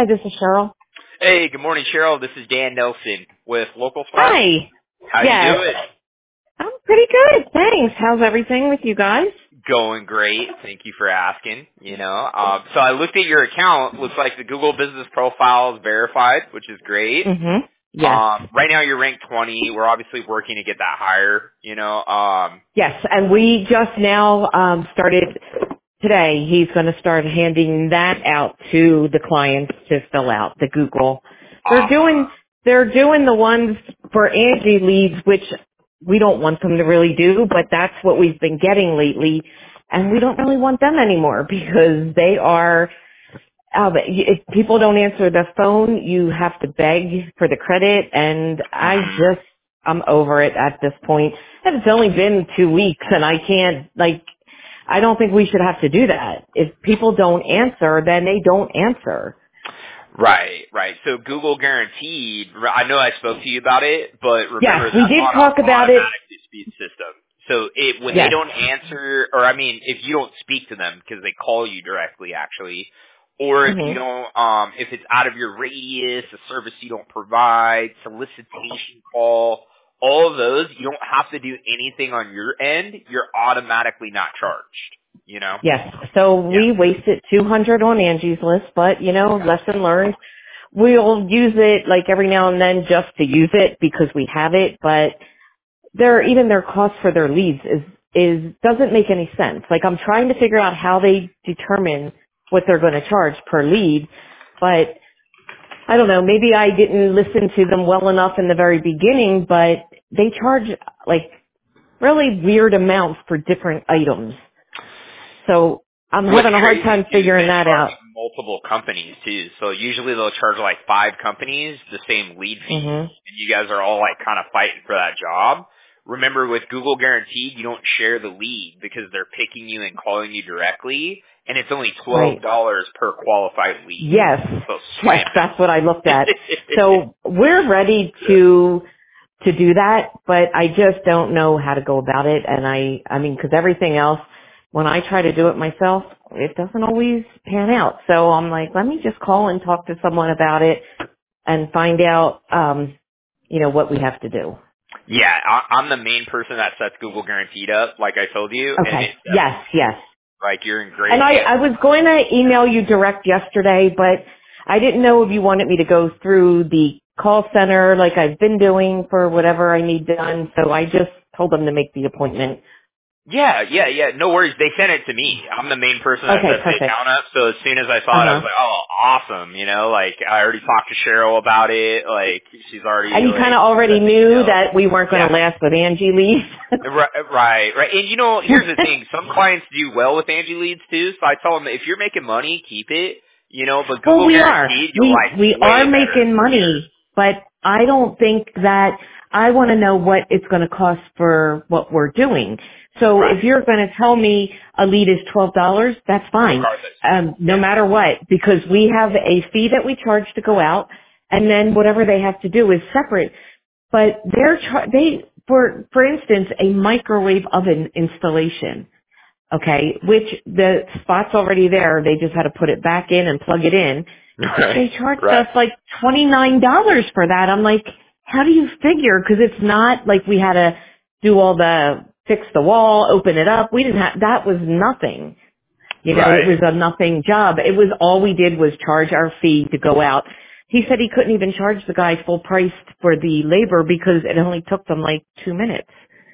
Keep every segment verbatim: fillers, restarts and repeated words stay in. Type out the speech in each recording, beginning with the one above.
Hi, this is Cheryl. Hey, good morning, Cheryl. This is Dan Nelson with Local Spot. Hi. How Yes. you doing? I'm pretty good, thanks. How's everything with you guys? Going great. Thank you for asking. You know, um, so I looked at your account. Looks like the Google Business Profile is verified, which is great. Mm-hmm. Yes. Um, right now you're ranked twenty. We're obviously working to get that higher. You know. Um, Yes, and we just now um, started today. He's going to start handing that out to the clients to fill out the Google. They're awesome. doing they're doing the ones for Angie leads, which we don't want them to really do, but that's what we've been getting lately, and we don't really want them anymore because they are. Uh, if people don't answer the phone, you have to beg for the credit, and I Mhm. just, I'm over it at this point. And it's only been two weeks, and I can't, like, I don't think we should have to do that. If people don't answer, then they don't answer. Right, right. So Google Guaranteed, I know I spoke to you about it, but remember Yes, we that's did on an talk about it. automatic dispute system. So it, when they Yes. don't answer, or I mean, if you don't speak to them because they call you directly, actually, or if you hmm don't, um, if it's out of your radius, a service you don't provide, solicitation call, all of those, you don't have to do anything on your end. You're automatically not charged. You know? Yes. So Yeah. we wasted two hundred on Angie's list, but, you know, lesson learned. We'll use it, like, every now and then just to use it because we have it, but their even their cost for their leads is is doesn't make any sense. Like I'm trying to figure out how they determine what they're going to charge per lead, but I don't know, maybe I didn't listen to them well enough in the very beginning, but they charge like really weird amounts for different items. So I'm What's having a hard crazy time too is figuring they that charge out. multiple companies too. So usually they'll charge like five companies the same lead fee, Mhm. and you guys are all like kind of fighting for that job. Remember, with Google Guaranteed, you don't share the lead because they're picking you and calling you directly, and it's only twelve Right. dollars per qualified lead. Yes. So Yes, slam that's what I looked at. it. So we're ready to to do that, but I just don't know how to go about it. And I, I mean, because everything else, when I try to do it myself, it doesn't always pan out. So I'm like, let me just call and talk to someone about it and find out, um, you know, what we have to do. Yeah, I, I'm the main person that sets Google Guaranteed up, like I told you, and Okay. it's Yes, yes. like you're in great And I, hands. I was going to email you direct yesterday, but I didn't know if you wanted me to go through the call center like I've been doing for whatever I need done. So I just told them to make the appointment. Yeah, yeah, yeah. No worries. They sent it to me. I'm the main person that Okay, sets the perfect. account up. So as soon as I saw it, I was Uh-huh. like, oh, awesome. You know, like I already talked to Cheryl about it. Like she's already And you kind like of already let me knew know. that we weren't going Yeah. to last with Angie leave. Right, right, right. And you know, here's the thing. Some clients do well with Angie leads too. So I tell them if you're making money, keep it. You know, but Well, Google we are. Guaranteed, you'll We like we are way better making for years. money, but I don't think that I want to know what it's going to cost for what we're doing. So Right. if you're going to tell me a lead is twelve dollars, that's fine. Regardless. Um, no Yeah. matter what, because we have a fee that we charge to go out, and then whatever they have to do is separate. But they're char- they for for instance a microwave oven installation. Okay, which the spot's already there. They just had to put it back in and plug it in. Right. They charged Right. us like twenty-nine dollars for that. I'm like, how do you figure? Because it's not like we had to do all the, fix the wall, open it up. We didn't have, that was nothing. You know, it Right. was a nothing job. It was, all we did was charge our fee to go out. He said he couldn't even charge the guy full price for the labor because it only took them like two minutes.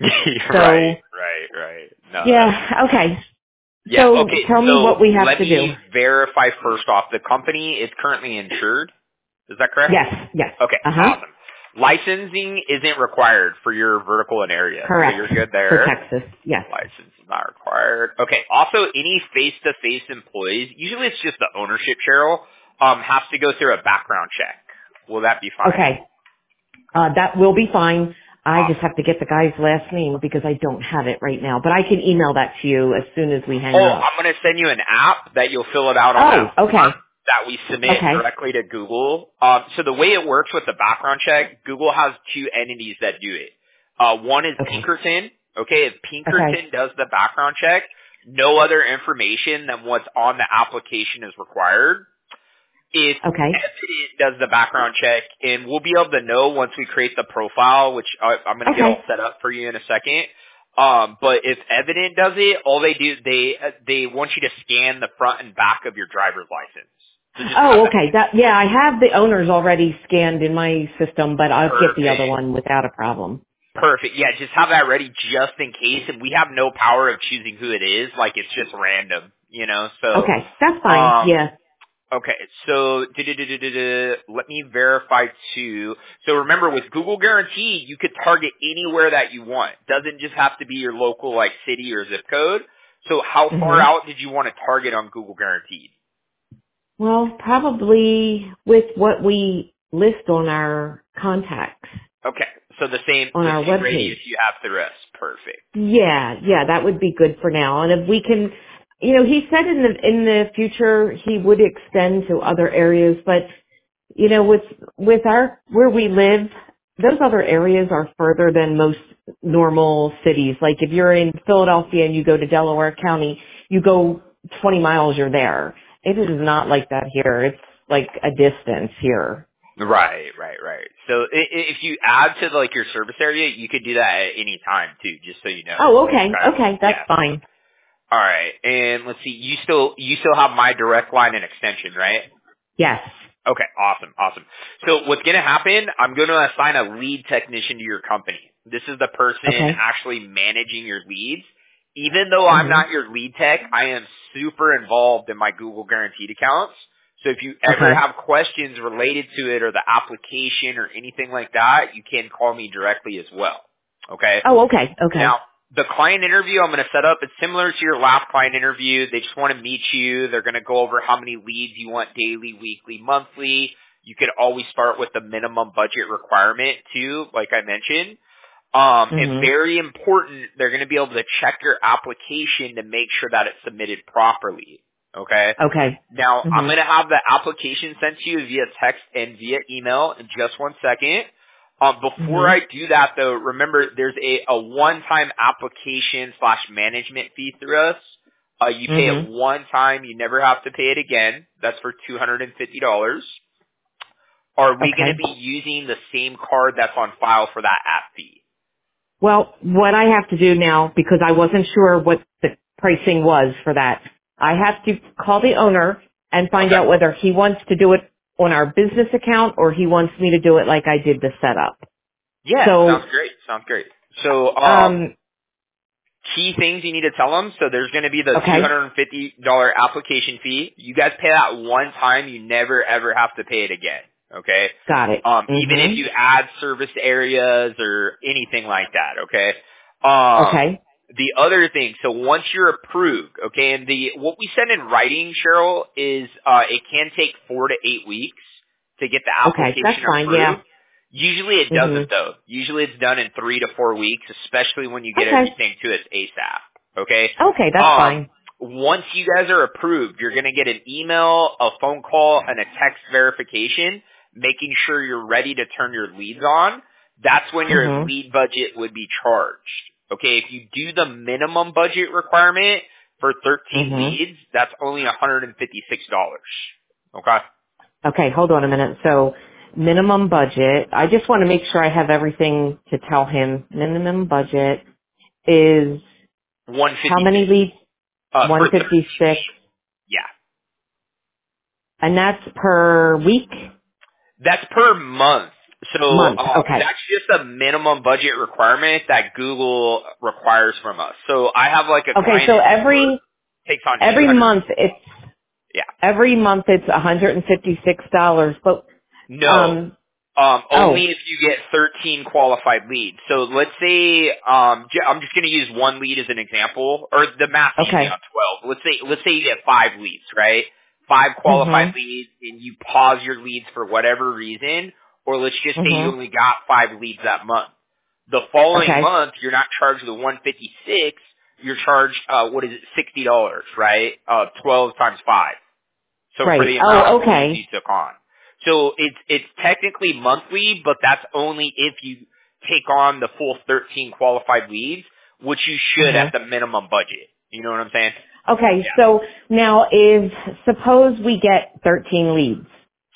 right. So, Right. Right. No, that's yeah, okay. yeah. So Okay. tell me So what we have let to do. me verify first off. The company is currently insured. Is that correct? Yes, yes. Okay. Uh-huh. Awesome. Licensing isn't required for your vertical and area, so Correct. you're good For there. Texas, yes. License is not required. Okay. Also, any face-to-face employees, usually it's just the ownership, Cheryl, um, has to go through a background check. Will that be fine? Okay. Uh, that will be fine. I just Awesome. have to get the guy's last name because I don't have it right now. But I can email that to you as soon as we hang Oh, up. I'm going to send you an app that you'll fill it out on Oh, that okay. form that we submit Okay. directly to Google. Um, so the way it works with the background check, Google has two entities that do it. Uh, one is Okay. Pinkerton. Okay, if Okay. Pinkerton does the background check, no other information than what's on the application is required. if Okay. Evident does the background check, and we'll be able to know once we create the profile, which I, I'm going to get Okay. all set up for you in a second. Um, but if Evident does it, all they do, they uh, they want you to scan the front and back of your driver's license. So just have Oh, that okay. That yeah, I have the owners already scanned in my system, but I'll get the other perfect. one without a problem. Perfect. Yeah, just have that ready just in case. And we have no power of choosing who it is. Like, it's just random, you know? So, Okay, that's fine. um, Yeah. okay. So, du-du-du-du-du-du, let me verify too. So remember, with Google Guarantee, you could target anywhere that you want. Doesn't just have to be your local, like, city or zip code. So how far Mhm. out did you want to target on Google Guaranteed? Well, probably with what we list on our contacts Okay. So the same, on the our same radius webpage. you have the rest. Perfect. Yeah, yeah, that would be good for now. And if we can, you know, he said in the in the future he would extend to other areas, but you know, with with our where we live, those other areas are further than most normal cities. Like if you're in Philadelphia and you go to Delaware County, you go twenty miles, you're there. It is not like that here. It's like a distance here. Right, right, right. So i- i- if you add to like your service area, you could do that at any time too, just so you know. Oh, okay, Okay. okay, Yeah. that's fine. All right. And let's see, you still you still have my direct line and extension, right? Yes. Okay. Awesome. Awesome. So what's going to happen? I'm going to assign a lead technician to your company. This is the person Okay. actually managing your leads. Even though I'm Mhm. not your lead tech, I am super involved in my Google Guaranteed accounts. So if you ever Okay. have questions related to it or the application or anything like that, you can call me directly as well. Okay? Oh, okay, okay. Now, the client interview I'm going to set up, it's similar to your last client interview. They just want to meet you. They're going to go over how many leads you want daily, weekly, monthly. You could always start with the minimum budget requirement too, like I mentioned. Um, and Mhm. very important, they're going to be able to check your application to make sure that it's submitted properly. Okay? Okay. Now, I'm Mhm. going to have the application sent to you via text and via email in just one second. Um, before Mhm. I do that, though, remember there's a, a one-time application slash management fee through us. Uh, you pay it Mhm. one time. You never have to pay it again. That's for two hundred fifty dollars. Are we going to Okay. be using the same card that's on file for that app fee? Well, what I have to do now, because I wasn't sure what the pricing was for that, I have to call the owner and find Okay. out whether he wants to do it on our business account or he wants me to do it like I did the setup. Yeah, sounds So, great. Sounds great. So, um, um, key things you need to tell them. So there's going to be the two okay, hundred fifty dollars application fee. You guys pay that one time. You never ever have to pay it again. Okay. got it. Um, even if Mhm. you add service areas or anything like that. Okay. Um, Okay. the other thing, so once you're approved, okay, and the what we send in writing, Cheryl, is uh, it can take four to eight weeks to get the Okay, that's application fine. Yeah. approved. Usually it doesn't Mhm. though. Usually it's done in three to four weeks, especially when you get Okay. everything to us ASAP. Okay? Okay, that's Um, fine. once you guys are approved, you're going to get an email, a phone call, and a text verification, making sure you're ready to turn your leads on. That's when your Mhm. lead budget would be charged. Okay? If you do the minimum budget requirement for thirteen Mhm. leads, that's only one hundred fifty-six dollars. Okay? Okay, hold on a minute. So, minimum budget. I just want to make sure I have everything to tell him. Minimum budget is how many one hundred fifty-six. leads? Uh, for thirteen one fifty-six. leads. Yeah. And that's per week? That's per month. So Month. um, Okay. that's just a minimum budget requirement that Google requires from us. So I have like a Okay, client so in New York every, takes on two every hundred. month it's, Yeah. every month it's one hundred fifty-six dollars, but, No. um, Um, only oh, if you get thirteen qualified leads. So let's say um, j- I'm just going to use one lead as an example, or the math's easy okay. on twelve. Let's say let's say you get five leads, right? Five qualified Mhm. leads, and you pause your leads for whatever reason, or let's just say you Mhm. only got five leads that month. The following Okay. month, you're not charged the one fifty-six. You're charged uh, what is it, sixty dollars, right? Uh, twelve times five. So for Right. the amount Oh, of leads you okay. took on. So it's it's technically monthly, but that's only if you take on the full thirteen qualified leads, which you should Mhm. at the minimum budget. You know what I'm saying? Okay, Yeah. so now if, suppose we get thirteen leads.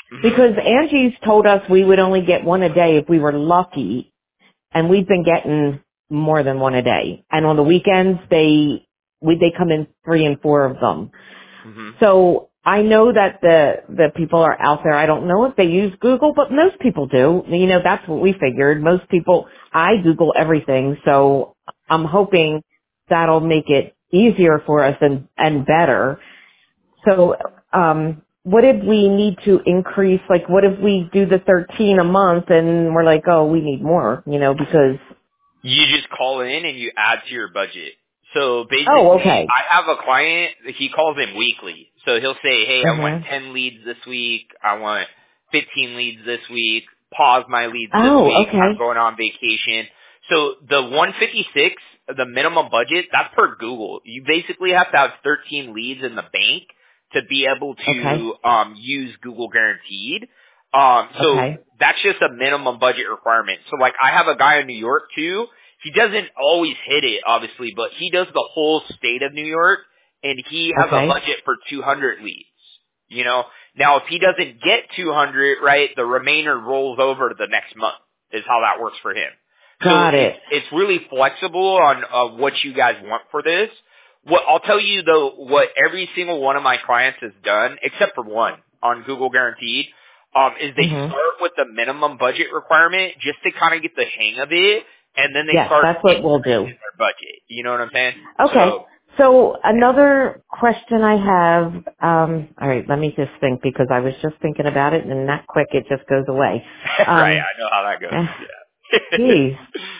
Mhm. Because Angie's told us we would only get one a day if we were lucky, and we've been getting more than one a day. And on the weekends, they we they come in three and four of them. Mhm. So I know that the the people are out there. I don't know if they use Google, but most people do. You know, that's what we figured. Most people, I Google everything, so I'm hoping that'll make it easier for us and and better. So, um, what if we need to increase? Like, what if we do the thirteen a month and we're like, oh, we need more? You know, because You just call in and you add to your budget. So oh, basically, okay. I have a client, he calls in weekly. So he'll say, hey, I want Mhm. ten leads this week. I want fifteen leads this week. Pause my leads this Oh, week. I'm okay. going on vacation. So the one fifty-six, the minimum budget, that's per Google. You basically have to have thirteen leads in the bank to be able Okay. to um, use Google Guaranteed. Um, so Okay. that's just a minimum budget requirement. So like I have a guy in New York too. He doesn't always hit it, obviously, but he does the whole state of New York, and he has a Okay. budget for two hundred leads. You know, now if he doesn't get two hundred, right, the remainder rolls over to the next month. Is how that works for him. So Got it's it. it's really flexible on uh, what you guys want for this. What I'll tell you though, what every single one of my clients has done, except for one on Google Guaranteed, um, is they Mhm. start with the minimum budget requirement just to kind of get the hang of it, and then they Yes, start that's what we'll do. increasing their budget. You know what I'm saying? Okay. So, So another question I have, um, all right, let me just think because I was just thinking about it and that quick it just goes away. right, Um, I know how that goes. eh, Yeah. geez.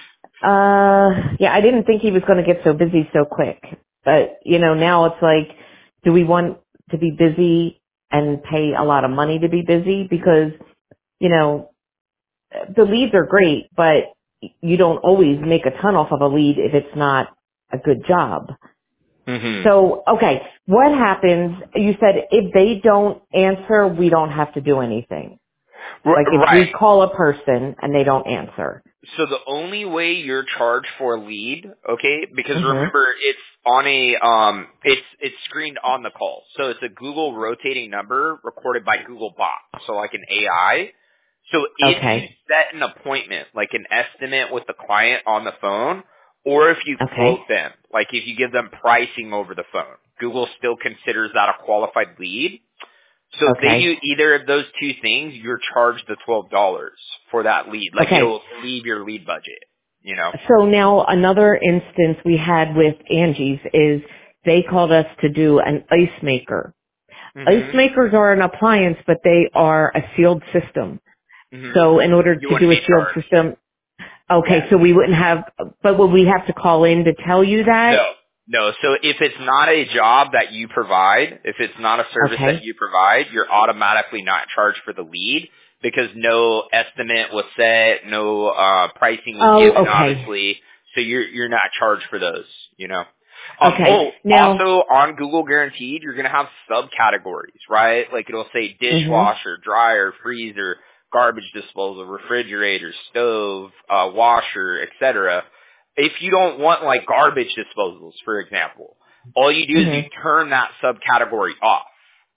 Uh, yeah, I didn't think he was going to get so busy so quick. But, you know, now it's like, do we want to be busy and pay a lot of money to be busy? Because, you know, the leads are great, but you don't always make a ton off of a lead if it's not a good job. mhm. So, okay, what happens, you said if they don't answer, we don't have to do anything. Like R- if right. we call a person and they don't answer. So the only way you're charged for a lead, okay, because Mhm. remember it's on a um it's it's screened on the call. So it's a Google rotating number recorded by Google Bot. So like an A I. So if you Okay. set an appointment, like an estimate with the client on the phone, or if you Okay. quote them, like if you give them pricing over the phone, Google still considers that a qualified lead. So if they Okay. do either of those two things, you're charged the twelve dollars for that lead. Like Okay. it'll leave your lead budget, you know? So now another instance we had with Angie's is they called us to do an ice maker. Ice Mhm. makers are an appliance, but they are a sealed system. Mhm. So in order You to wouldn't do a be sealed charged. system, okay, Yeah. so we wouldn't have, but would we have to call in to tell you that? No. No. So if it's not a job that you provide, if it's not a service that Okay. you provide, you're automatically not charged for the lead because no estimate was set, no uh pricing was Oh, given okay. obviously. So you're you're not charged for those, you know. Um Okay. oh, Now, also on Google Guaranteed, you're going to have subcategories, right? Like it'll say mhm. dishwasher, dryer, freezer, garbage disposal, refrigerator, stove, uh washer, et cetera. If you don't want like garbage disposals, for example, all you do is you Mhm. turn that subcategory off.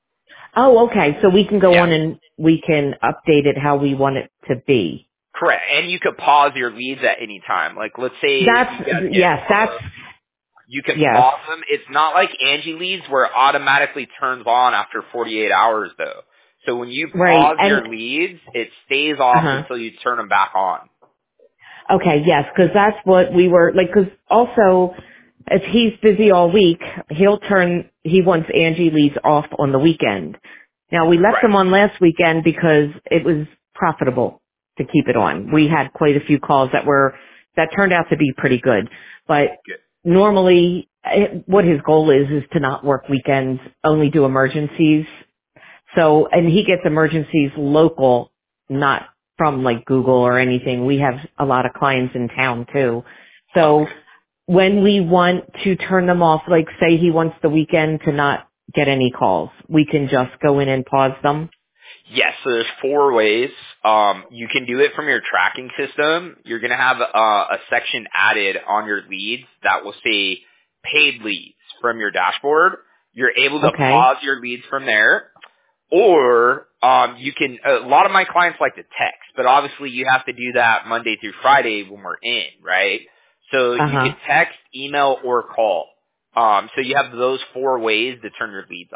Oh, okay. So we can go Yeah. on and we can update it how we want it to be. Correct. And you could pause your leads at any time. Like let's say you That's, guys get yes, that's, booked, you can yes. pause them. It's not like Angie leads where it automatically turns on after forty-eight hours though. So when you Right. pause And, your leads, it stays uh off huh. until you turn them back on. Okay, yes, because that's what we were like. Because also, if he's busy all week, he'll turn. He wants Angie leads off on the weekend. Now we left Right. them on last weekend because it was profitable to keep it on. We had quite a few calls that were that turned out to be pretty good. But Good. normally, eh, what his goal is is to not work weekends, only do emergencies. So, and he gets emergencies local, not from like Google or anything. We have a lot of clients in town too. Oh, So good. when we want to turn them off, like say he wants the weekend to not get any calls, we can just go in and pause them. Yes, so there's four ways. Um, you can do it from your tracking system. You're going to have uh, a section added on your leads that will say paid leads from your dashboard. You're able to Okay. pause your leads from there. Or um, you can. A lot of my clients like to text, but obviously you have to do that Monday through Friday when we're in, right? So you Uh-huh. can text, email, or call. Um, so you have those four ways to turn your leads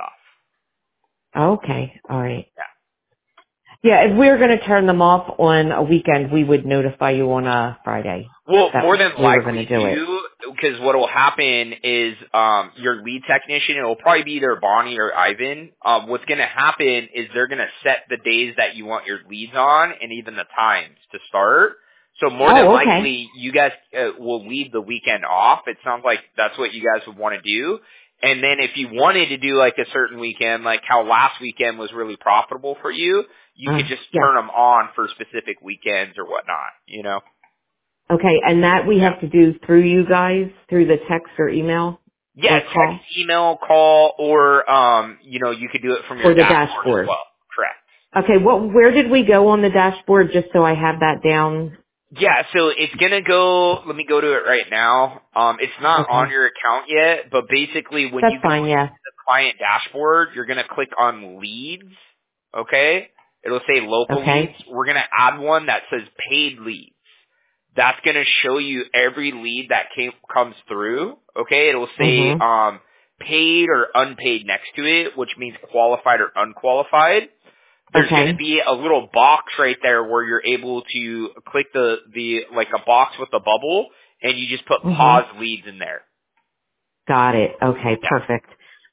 off. Okay. All right. Yeah. Yeah, if we were going to turn them off on a weekend, we would notify you on a Friday Well, that more than we were going to likely do it. do, because what will happen is um, your lead technician, it will probably be either Bonnie or Ivan. Um, what's going to happen is they're going to set the days that you want your leads on and even the times to start. So more than Oh, okay. likely, you guys uh, will leave the weekend off. It sounds like that's what you guys would want to do. And then if you wanted to do like a certain weekend, like how last weekend was really profitable for you, you Uh, could just yes. turn them on for specific weekends or whatnot, you know? Okay, and that we have to do through you guys, through the text or email Yeah, or text, call email, call, or um, you know, you could do it from your or the dashboard as dashboard. well. Correct. Okay, what, where did we go on the dashboard just so I have that down? Yeah, so it's gonna go. Let me go to it right now. Um, it's not on Okay, your account yet, but basically, when that's you go fine, into yeah. the client dashboard, you're gonna click on leads. Okay, it'll say local leads. Okay. We're gonna add one that says paid leads. That's gonna show you every lead that came comes through. Okay, it'll say Mhm. um paid or unpaid next to it, which means qualified or unqualified. There's going to Okay. be a little box right there where you're able to click the the like a box with a bubble, and you just put Mhm. pause leads in there. Got it. Okay, Yeah. perfect.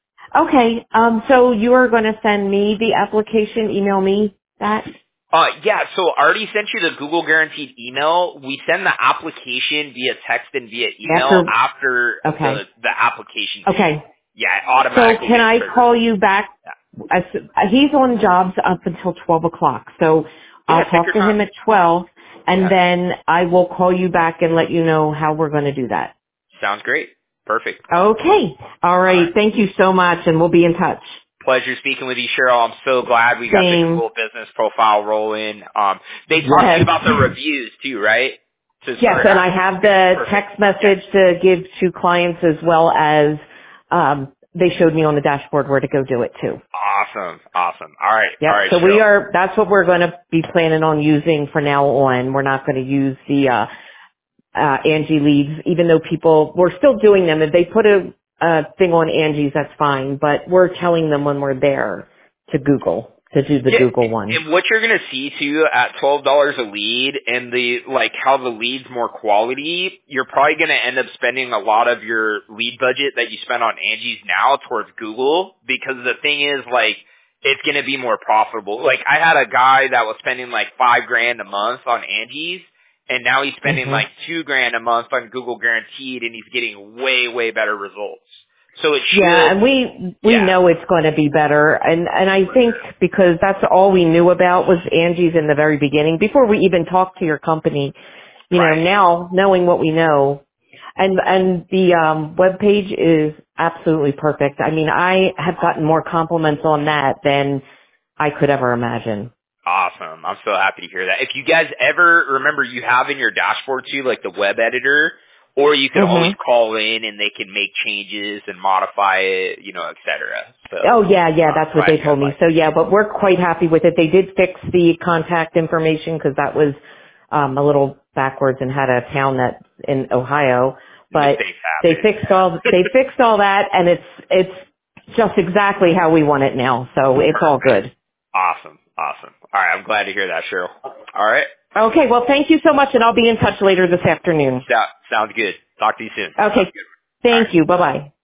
Okay, um, so you are going to send me the application, email me that? Uh, yeah, so I already sent you the Google guaranteed email. We send the application via text and via email After, after okay. the the application fee. Okay. Yeah, it So automatically can gets I triggered. call you back? As, he's on jobs up until twelve o'clock, so Yeah, I'll yeah take talk your to time. him at twelve, and Yeah. then I will call you back and let you know how we're going to do that. Sounds great. Perfect. Okay. All All right. right. Thank you so much, and we'll be in touch. Pleasure speaking with you, Cheryl. I'm so glad we got the Same. Google business profile rolling. Um, they talked to you Yes. about the reviews too, right? To Yes, start and I asking. have Okay, the perfect. text Yeah. message to give to clients as well as um, they showed me on the dashboard where to go do it too. Awesome. Awesome. All right. Yep. All right, So we Cheryl. are. That's what we're going to be planning on using from now on. We're not going to use the uh, uh, Angie leads, even though people we're still doing them. If they put a, a thing on Angie's, that's fine. But we're telling them when we're there to Google to do the Yeah, Google one. and what you're gonna see too at twelve dollars a lead, and the like how the lead's more quality, you're probably gonna end up spending a lot of your lead budget that you spend on Angie's now towards Google, because the thing is like it's gonna be more profitable. Like I had a guy that was spending like five grand a month on Angie's, and now he's spending hmm like two grand a month on Google Guaranteed, and he's getting way way better results. So it Yeah, should, and we we yeah, know it's going to be better, and and I for think sure. because that's all we knew about was Angie's in the very beginning before we even talked to your company. You know, Right. now knowing what we know, and and the um, web page is absolutely perfect. I mean, I have gotten more compliments on that than I could ever imagine. Awesome. I'm so happy to hear that. If you guys ever remember, you have in your dashboard too, like the web editor, or you could always hmm call in and they can make changes and modify it, you know, et cetera. So Oh yeah, yeah, I'm that's what glad they you guys told me. like So it. yeah, but we're quite happy with it. They did fix the contact information because that was um, a little backwards and had a town that in Ohio, but Mistakes they happen. fixed all Yeah. they fixed all that, and it's it's just exactly how we want it now. So it's all Perfect. good. Awesome. Awesome. All right. I'm glad to hear that, Cheryl. All right. Okay, well, thank you so much, and I'll be in touch later this afternoon. So, sounds good. Talk to you soon. Okay, All right. thank you. Bye bye.